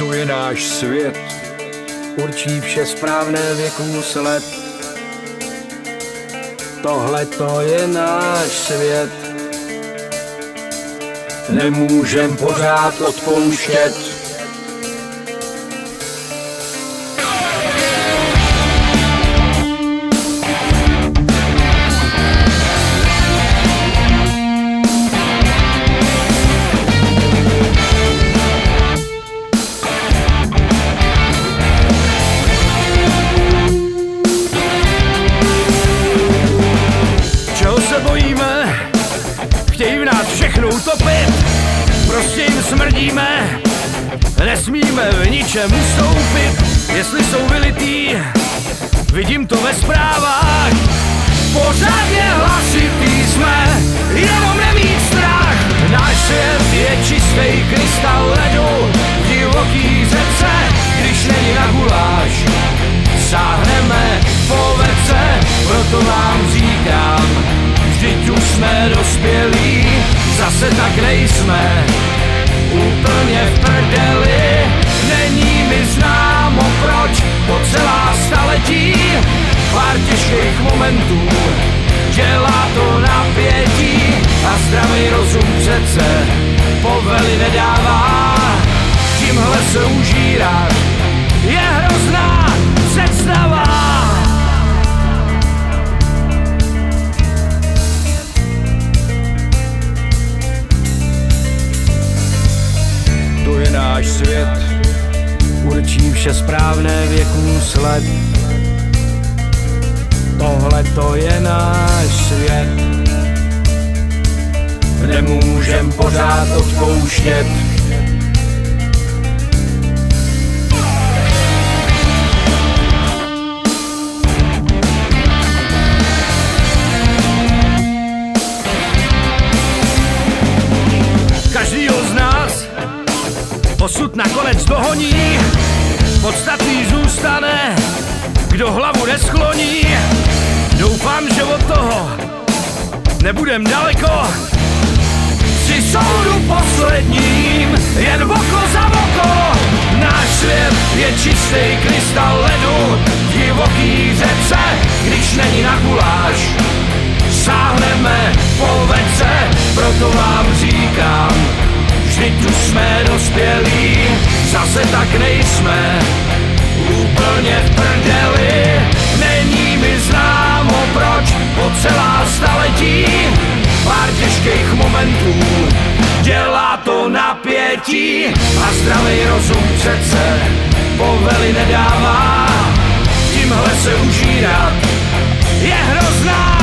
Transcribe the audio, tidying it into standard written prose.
Tu je náš svět, určí vše správné věků sled. Tohle to je náš svět, nemůžem pořád odpouštět. Chtějí v nás všechno utopit, prostě jim smrdíme, nesmíme v ničem ustoupit. Jestli jsou vylitý, vidím to ve zprávách, pořádně hlasitý jsme, jenom nemít strach. Náš svět je čistý krystal ledu, v divoký řece, když není na guláš, sáhneme po vece, proto vám říkám, vždyť už jsme dospělí, zase tak nejsme úplně v prdeli. Není mi známo proč po celá staletí, pár těžkých momentů dělá to napětí a zdravý rozum přece povely nedává. Tímhle se užírat je hrozná představa. Tu je náš svět, určí vše správné věků sled. Tohle to je náš svět, nemůžem pořád odpouštět. Každýho z nás osud nakonec dohoní, podstatný zůstane, kdo hlavu neskloní. Doufám, že od toho nebudem daleko, při soudu posledním jen oko za oko. Náš svět je čistý krystal ledu, v divoký řece, když není na guláš, sáhneme po vece, proto vám říkám, vždyť už jsme dospělí, zase tak nejsme úplně v prdeli. Není mi známo proč po celá staletí, pár těžkých momentů dělá to napětí a zdravý rozum přece povely nedává. Tímhle se užírat je hrozná